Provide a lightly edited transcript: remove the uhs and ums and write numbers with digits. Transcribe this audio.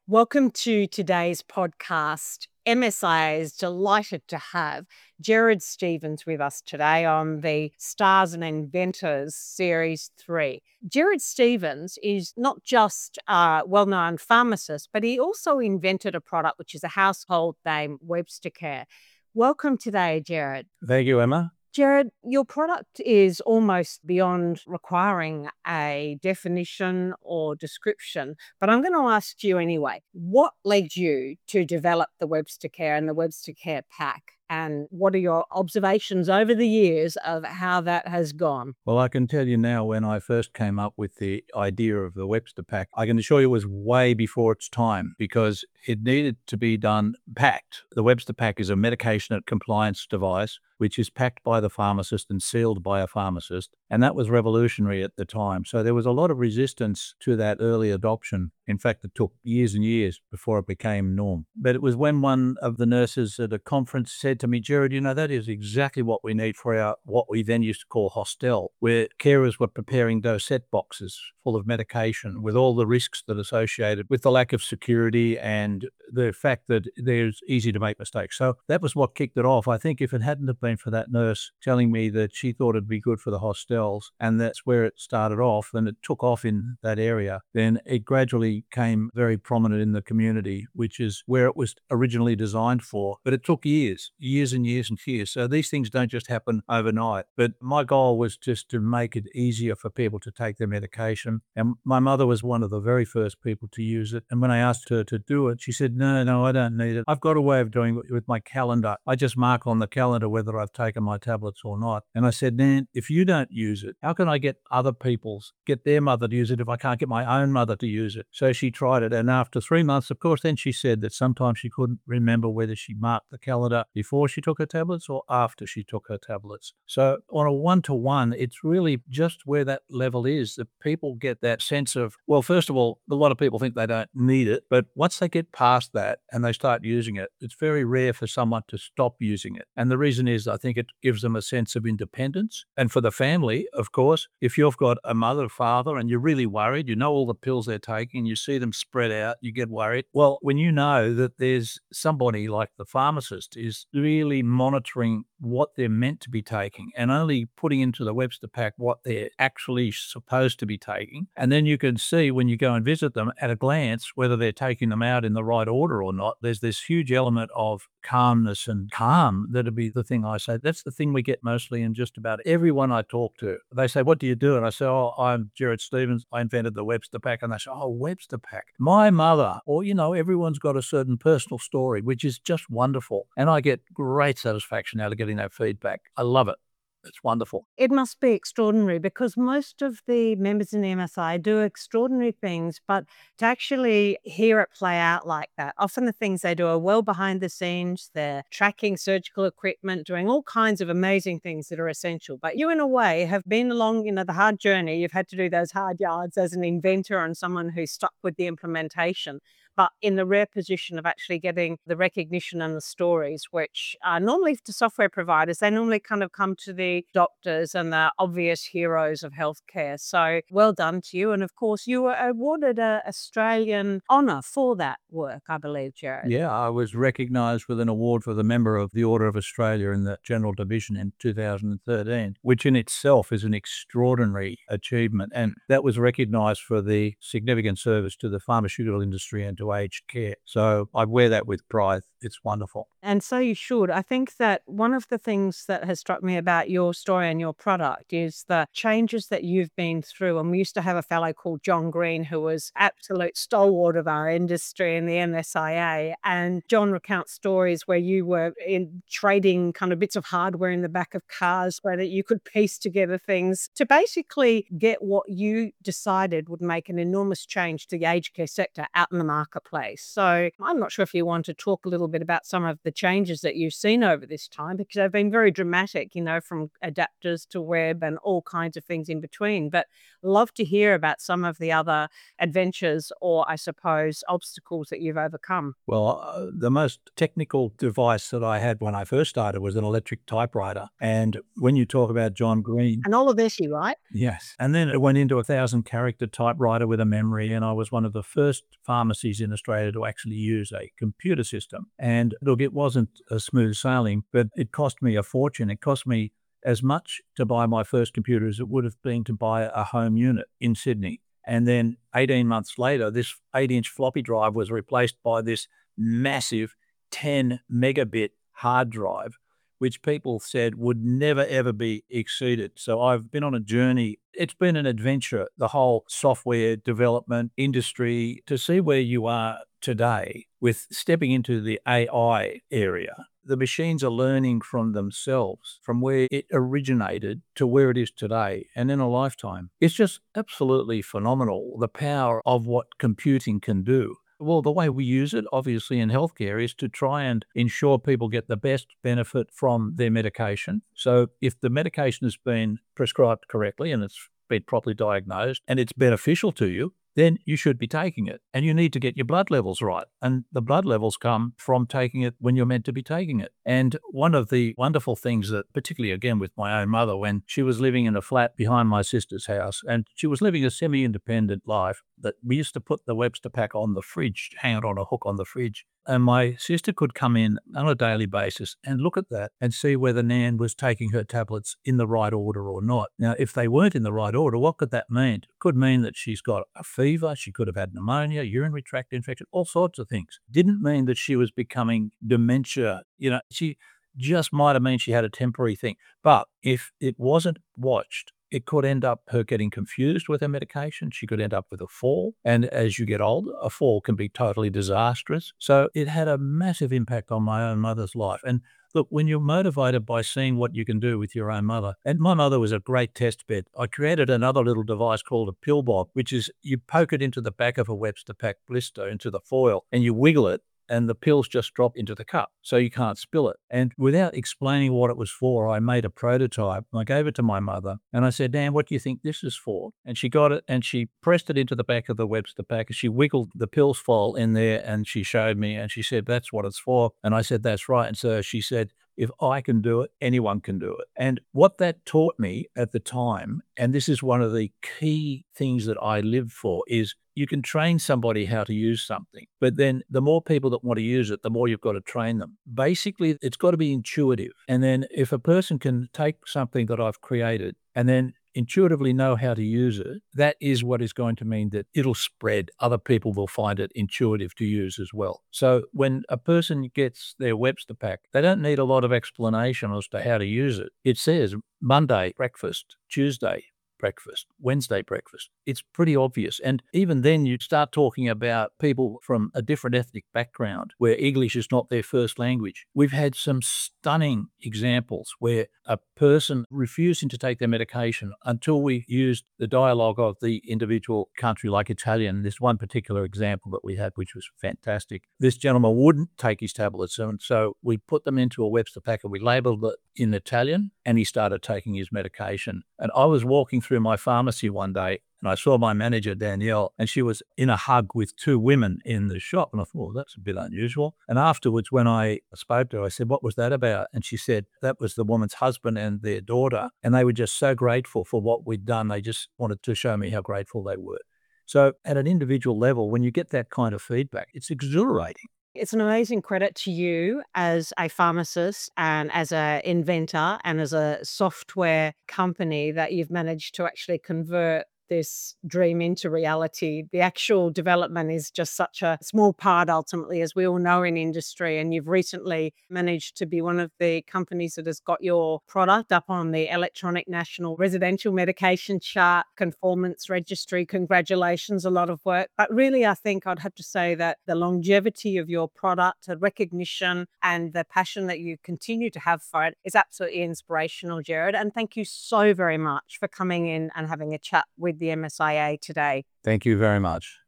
Welcome to today's podcast. MSIA is delighted to have Gerard Stevens with us today on the Stars and Inventors Series 3. Gerard Stevens is not just a well-known pharmacist, but he also invented a product which is a household name, Webster Care. Welcome today, Gerard. Thank you, Emma. Gerard, your product is almost beyond requiring a definition or description, but I'm going to ask you anyway, what led you to develop the Webster Care and the Webster Care Pack? And what are your observations over the years of how that has gone? Well, I can tell you now, when I first came up with the idea of the Webster Pack, I can assure you it was way before its time because it needed to be done packed. The Webster Pack is a medication compliance device which is packed by the pharmacist and sealed by a pharmacist. And that was revolutionary at the time. So there was a lot of resistance to that early adoption. In fact, it took years and years before it became norm. But it was when one of the nurses at a conference said to me, Gerard, that is exactly what we need for our, what we then used to call hostel, where carers were preparing dosette boxes full of medication with all the risks that associated with the lack of security and the fact that there's easy to make mistakes. So that was what kicked it off. I think if it hadn't have been for that nurse telling me that she thought it'd be good for the hostels, and that's where it started off, and it took off in that area, then it gradually came very prominent in the community, which is where it was originally designed for. But it took years and years and years. So these things don't just happen overnight. But my goal was just to make it easier for people to take their medication. And my mother was one of the very first people to use it. And when I asked her to do it, she said, no, I don't need it. I've got a way of doing it with my calendar. I just mark on the calendar whether I've taken my tablets or not. And I said, Nan, if you don't use it, how can I get get their mother to use it if I can't get my own mother to use it? So she tried it. And after 3 months, of course, then she said that sometimes she couldn't remember whether she marked the calendar before she took her tablets or after she took her tablets. So on a one-to-one, it's really just where that level is that people get that sense of, well, first of all, a lot of people think they don't need it, but once they get past that and they start using it, it's very rare for someone to stop using it. And the reason is I think it gives them a sense of independence. And for the family, of course, if you've got a mother, father, and you're really worried, you know all the pills they're taking, you see them spread out, you get worried. Well, when you know that there's somebody like the pharmacist is really monitoring what they're meant to be taking and only putting into the Webster Pack what they're actually supposed to be taking. And then you can see when you go and visit them at a glance whether they're taking them out in the right order or not. There's this huge element of calmness and calm that'll be the thing I say. That's the thing we get mostly in just about everyone I talk to. They say, what do you do? And I say, oh, I'm Gerard Stevens. I invented the Webster Pack. And they say, oh, Webster Pack. My mother, or, everyone's got a certain personal story, which is just wonderful. And I get great satisfaction out of getting that feedback. I love it. It's wonderful. It must be extraordinary because most of the members in the MSI do extraordinary things, but to actually hear it play out like that, often the things they do are well behind the scenes. They're tracking surgical equipment, doing all kinds of amazing things that are essential. But you, in a way, have been along, the hard journey. You've had to do those hard yards as an inventor and someone who's stuck with the implementation, but in the rare position of actually getting the recognition and the stories, which are normally to software providers, they normally kind of come to the doctors and the obvious heroes of healthcare. So well done to you. And of course, you were awarded an Australian honour for that work, I believe, Gerard. Yeah, I was recognised with an award for the Member of the Order of Australia in the General Division in 2013, which in itself is an extraordinary achievement. And that was recognised for the significant service to the pharmaceutical industry and to aged care. So I wear that with pride. It's wonderful. And so you should. I think that one of the things that has struck me about your story and your product is the changes that you've been through. And we used to have a fellow called John Green, who was absolute stalwart of our industry in the MSIA. And John recounts stories where you were in trading kind of bits of hardware in the back of cars so that you could piece together things to basically get what you decided would make an enormous change to the aged care sector out in the marketplace. So I'm not sure if you want to talk a little bit about some of the changes that you've seen over this time, because they've been very dramatic, from and adapters to web and all kinds of things in between. But love to hear about some of the other adventures or, I suppose, obstacles that you've overcome. Well, the most technical device that I had when I first started was an electric typewriter. And when you talk about John Green, And all of this, you right? yes. And then it went into a 1,000-character typewriter with a memory, and I was one of the first pharmacies in Australia to actually use a computer system. And look, it wasn't a smooth sailing, but it cost me a fortune. It cost me as much to buy my first computer as it would have been to buy a home unit in Sydney. And then 18 months later, this 8-inch floppy drive was replaced by this massive 10 megabit hard drive, which people said would never, ever be exceeded. So I've been on a journey. It's been an adventure, the whole software development industry, to see where you are today with stepping into the AI area. The machines are learning from themselves, from where it originated to where it is today, and in a lifetime. It's just absolutely phenomenal, the power of what computing can do. Well, the way we use it, obviously, in healthcare is to try and ensure people get the best benefit from their medication. So if the medication has been prescribed correctly and it's been properly diagnosed and it's beneficial to you, then you should be taking it. And you need to get your blood levels right. And the blood levels come from taking it when you're meant to be taking it. And one of the wonderful things that, particularly again with my own mother, when she was living in a flat behind my sister's house, and she was living a semi-independent life, that we used to put the Webster pack on the fridge, hang it on a hook on the fridge. And my sister could come in on a daily basis and look at that and see whether Nan was taking her tablets in the right order or not. Now, if they weren't in the right order, what could that mean? It could mean that she's got a fever, she could have had pneumonia, urinary tract infection, all sorts of things. Didn't mean that she was becoming dementia. She just might have meant she had a temporary thing. But if it wasn't watched, it could end up her getting confused with her medication. She could end up with a fall. And as you get older, a fall can be totally disastrous. So it had a massive impact on my own mother's life. And look, when you're motivated by seeing what you can do with your own mother, and my mother was a great test bed. I created another little device called a pill bob, which is you poke it into the back of a Webster pack blister, into the foil, and you wiggle it, and the pills just drop into the cup, so you can't spill it. And without explaining what it was for, I made a prototype. I gave it to my mother, and I said, "Dan, what do you think this is for?" And she got it, and she pressed it into the back of the Webster pack, and she wiggled the pills foil in there, and she showed me, and she said, "That's what it's for." And I said, "That's right." And so she said, "If I can do it, anyone can do it." And what that taught me at the time, and this is one of the key things that I live for, is you can train somebody how to use something, but then the more people that want to use it, the more you've got to train them. Basically, it's got to be intuitive. And then if a person can take something that I've created and then intuitively know how to use it, that is what is going to mean that it'll spread. Other people will find it intuitive to use as well. So when a person gets their Webster pack, they don't need a lot of explanation as to how to use it. It says Monday breakfast, Tuesday breakfast, Wednesday breakfast. It's pretty obvious. And even then you start talking about people from a different ethnic background where English is not their first language. We've had some stunning examples where a person refusing to take their medication until we used the dialogue of the individual country, like Italian. There's one particular example that we had, which was fantastic. This gentleman wouldn't take his tablets, and so we put them into a Webster pack and we labeled it in Italian, and he started taking his medication. And I was walking through my pharmacy one day and I saw my manager, Danielle, and she was in a hug with two women in the shop. And I thought, well, that's a bit unusual. And afterwards, when I spoke to her, I said, "What was that about?" And she said, "That was the woman's husband and their daughter. And they were just so grateful for what we'd done. They just wanted to show me how grateful they were." So at an individual level, when you get that kind of feedback, it's exhilarating. It's an amazing credit to you as a pharmacist and as an inventor and as a software company that you've managed to actually convert this dream into reality. The actual development is just such a small part, ultimately, as we all know in industry. And you've recently managed to be one of the companies that has got your product up on the Electronic National Residential Medication Chart Conformance Registry. Congratulations, a lot of work. But really, I think I'd have to say that the longevity of your product, the recognition and the passion that you continue to have for it is absolutely inspirational, Gerard. And thank you so very much for coming in and having a chat with the MSIA today. Thank you very much.